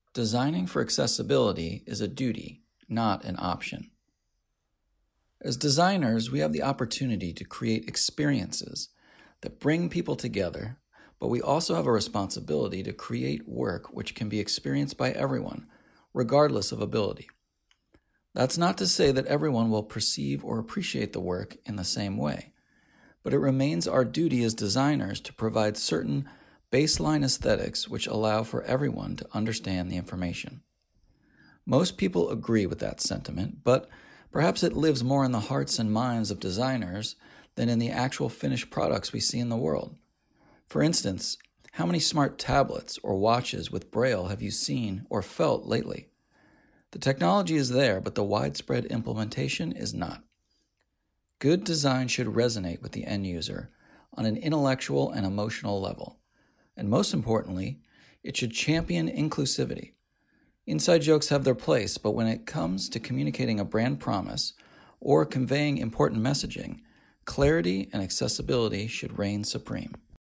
Designing for accessibility is a duty, not an option. As designers, we have the opportunity to create experiences that bring people together, but we also have a responsibility to create work which can be experienced by everyone, regardless of ability. That's not to say that everyone will perceive or appreciate the work in the same way, but it remains our duty as designers to provide certain baseline aesthetics which allow for everyone to understand the information. Most people agree with that sentiment, but perhaps it lives more in the hearts and minds of designers than in the actual finished products we see in the world. For instance, how many smart tablets or watches with Braille have you seen or felt lately? The technology is there, but the widespread implementation is not. Good design should resonate with the end user on an intellectual and emotional level. And most importantly, it should champion inclusivity. Inside jokes have their place, but when it comes to communicating a brand promise or conveying important messaging, clarity and accessibility should reign supreme.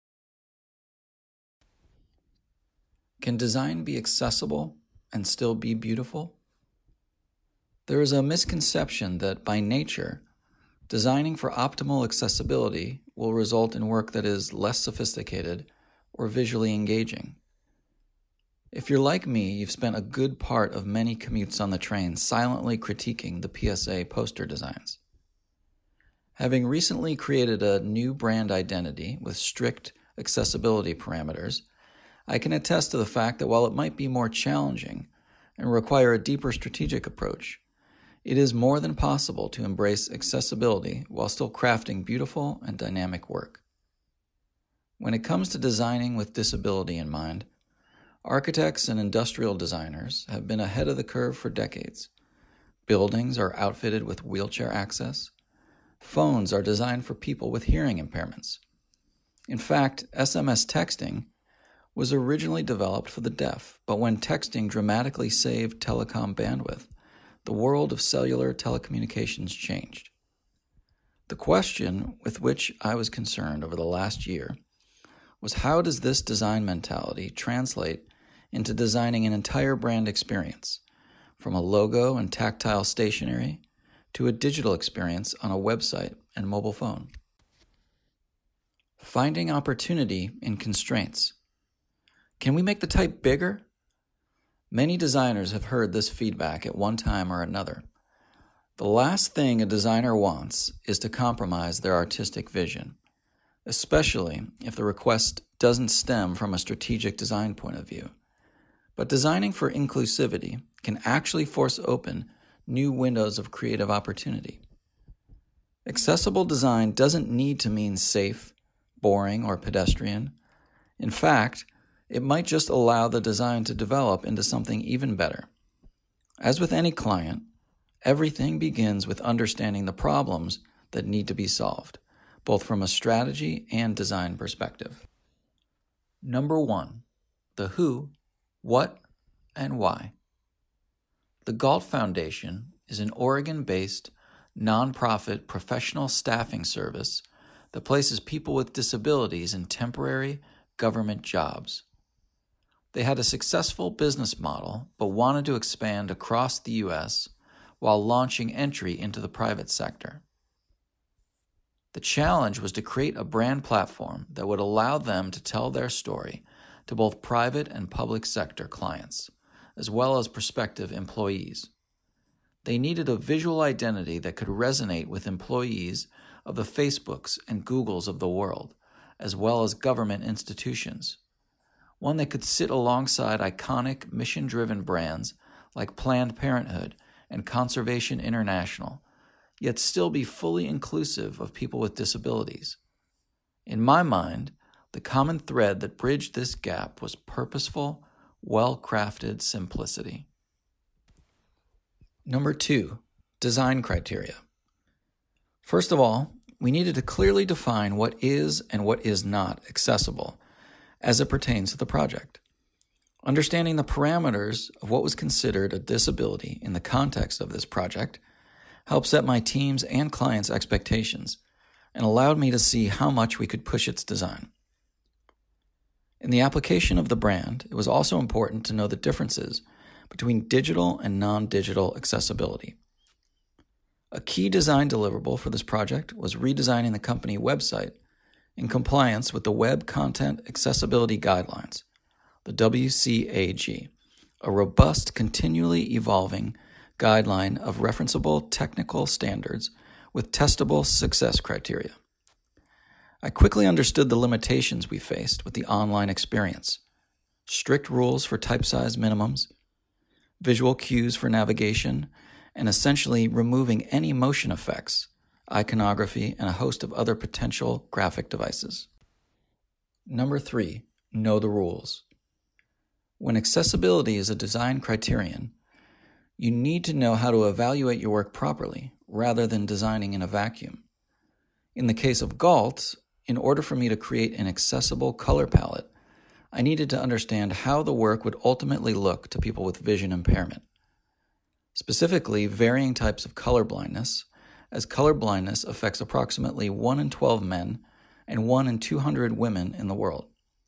Can design be accessible and still be beautiful? There is a misconception that by nature, designing for optimal accessibility will result in work that is less sophisticated or visually engaging. If you're like me, you've spent a good part of many commutes on the train silently critiquing the PSA poster designs. Having recently created a new brand identity with strict accessibility parameters, I can attest to the fact that while it might be more challenging and require a deeper strategic approach, it is more than possible to embrace accessibility while still crafting beautiful and dynamic work. When it comes to designing with disability in mind, architects and industrial designers have been ahead of the curve for decades. Buildings are outfitted with wheelchair access. Phones are designed for people with hearing impairments. In fact, SMS texting was originally developed for the deaf, but when texting dramatically saved telecom bandwidth, the world of cellular telecommunications changed. The question with which I was concerned over the last year was how does this design mentality translate into designing an entire brand experience, from a logo and tactile stationery to a digital experience on a website and mobile phone. Finding opportunity in constraints. Can we make the type bigger? Many designers have heard this feedback at one time or another. The last thing a designer wants is to compromise their artistic vision, especially if the request doesn't stem from a strategic design point of view. But designing for inclusivity can actually force open new windows of creative opportunity. Accessible design doesn't need to mean safe, boring, or pedestrian. In fact, it might just allow the design to develop into something even better. As with any client, everything begins with understanding the problems that need to be solved, both from a strategy and design perspective. Number 1, the who, what, and why. The Galt Foundation is an Oregon-based, nonprofit professional staffing service that places people with disabilities in temporary government jobs. They had a successful business model, but wanted to expand across the U.S. while launching entry into the private sector. The challenge was to create a brand platform that would allow them to tell their story to both private and public sector clients, as well as prospective employees. They needed a visual identity that could resonate with employees of the Facebooks and Googles of the world, as well as government institutions. One that could sit alongside iconic mission-driven brands like Planned Parenthood and Conservation International, yet still be fully inclusive of people with disabilities. In my mind, the common thread that bridged this gap was purposeful, well-crafted simplicity. Number 2, design criteria. First of all, we needed to clearly define what is and what is not accessible as it pertains to the project. Understanding the parameters of what was considered a disability in the context of this project helped set my team's and clients' expectations and allowed me to see how much we could push its design. In the application of the brand, it was also important to know the differences between digital and non-digital accessibility. A key design deliverable for this project was redesigning the company website in compliance with the Web Content Accessibility Guidelines, the WCAG, a robust, continually evolving guideline of referenceable technical standards with testable success criteria. I quickly understood the limitations we faced with the online experience: strict rules for type size minimums, visual cues for navigation, and essentially removing any motion effects, iconography, and a host of other potential graphic devices. Number 3, know the rules. When accessibility is a design criterion, you need to know how to evaluate your work properly rather than designing in a vacuum. In the case of Galt, in order for me to create an accessible color palette, I needed to understand how the work would ultimately look to people with vision impairment. Specifically, varying types of color blindness, as color blindness affects approximately 1 in 12 men and 1 in 200 women in the world.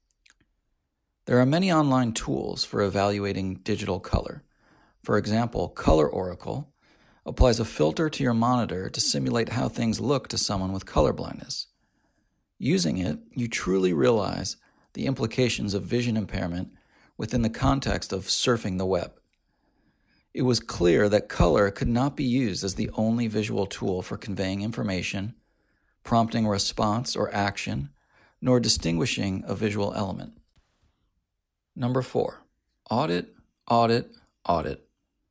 There are many online tools for evaluating digital color. For example, Color Oracle applies a filter to your monitor to simulate how things look to someone with color blindness. Using it, you truly realize the implications of vision impairment within the context of surfing the web. It was clear that color could not be used as the only visual tool for conveying information, prompting a response or action, nor distinguishing a visual element. Number 4, audit, audit, audit.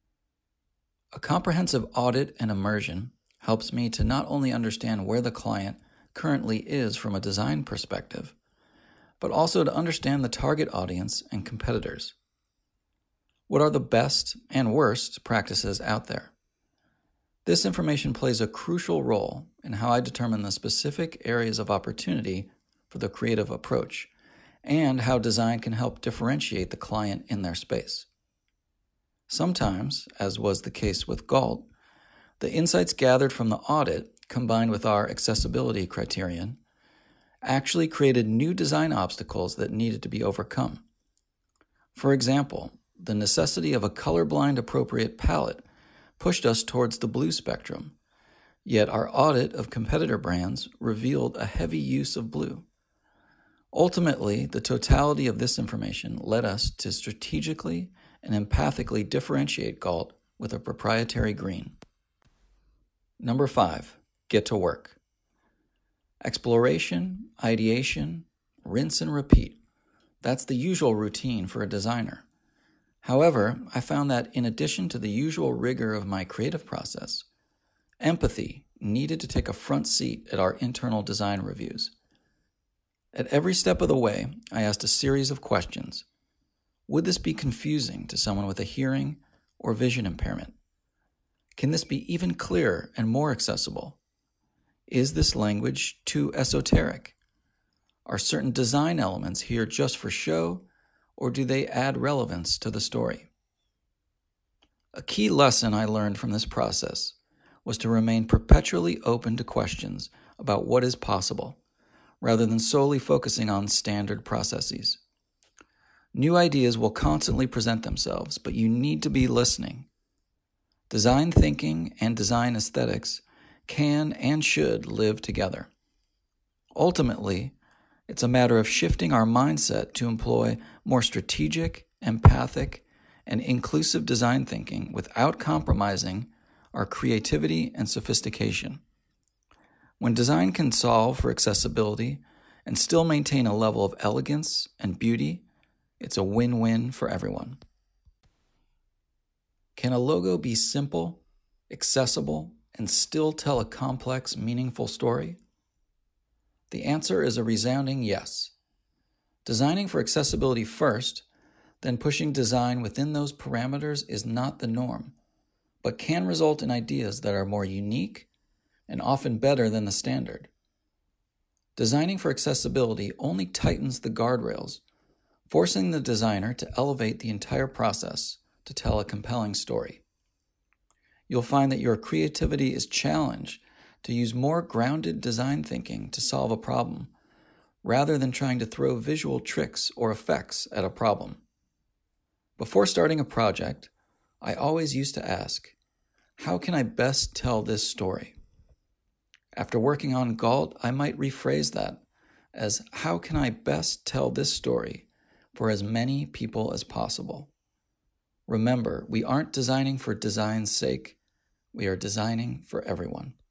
A comprehensive audit and immersion helps me to not only understand where the client currently is from a design perspective, but also to understand the target audience and competitors. What are the best and worst practices out there? This information plays a crucial role in how I determine the specific areas of opportunity for the creative approach and how design can help differentiate the client in their space. Sometimes, as was the case with Galt, the insights gathered from the audit, combined with our accessibility criterion, actually created new design obstacles that needed to be overcome. For example, the necessity of a colorblind appropriate palette pushed us towards the blue spectrum, yet our audit of competitor brands revealed a heavy use of blue. Ultimately, the totality of this information led us to strategically and empathically differentiate Galt with a proprietary green. Number 5, get to work. Exploration, ideation, rinse and repeat. That's the usual routine for a designer. However, I found that in addition to the usual rigor of my creative process, empathy needed to take a front seat at our internal design reviews. At every step of the way, I asked a series of questions. Would this be confusing to someone with a hearing or vision impairment? Can this be even clearer and more accessible? Is this language too esoteric? Are certain design elements here just for show, or do they add relevance to the story? A key lesson I learned from this process was to remain perpetually open to questions about what is possible, rather than solely focusing on standard processes. New ideas will constantly present themselves, but you need to be listening. Design thinking and design aesthetics can and should live together. Ultimately, it's a matter of shifting our mindset to employ more strategic, empathic, and inclusive design thinking without compromising our creativity and sophistication. When design can solve for accessibility and still maintain a level of elegance and beauty, it's a win-win for everyone. Can a logo be simple, accessible, and still tell a complex, meaningful story? The answer is a resounding yes. Designing for accessibility first, then pushing design within those parameters is not the norm, but can result in ideas that are more unique and often better than the standard. Designing for accessibility only tightens the guardrails, forcing the designer to elevate the entire process to tell a compelling story. You'll find that your creativity is challenged to use more grounded design thinking to solve a problem, rather than trying to throw visual tricks or effects at a problem. Before starting a project, I always used to ask, how can I best tell this story? After working on Galt, I might rephrase that as, how can I best tell this story for as many people as possible? Remember, we aren't designing for design's sake. We are designing for everyone.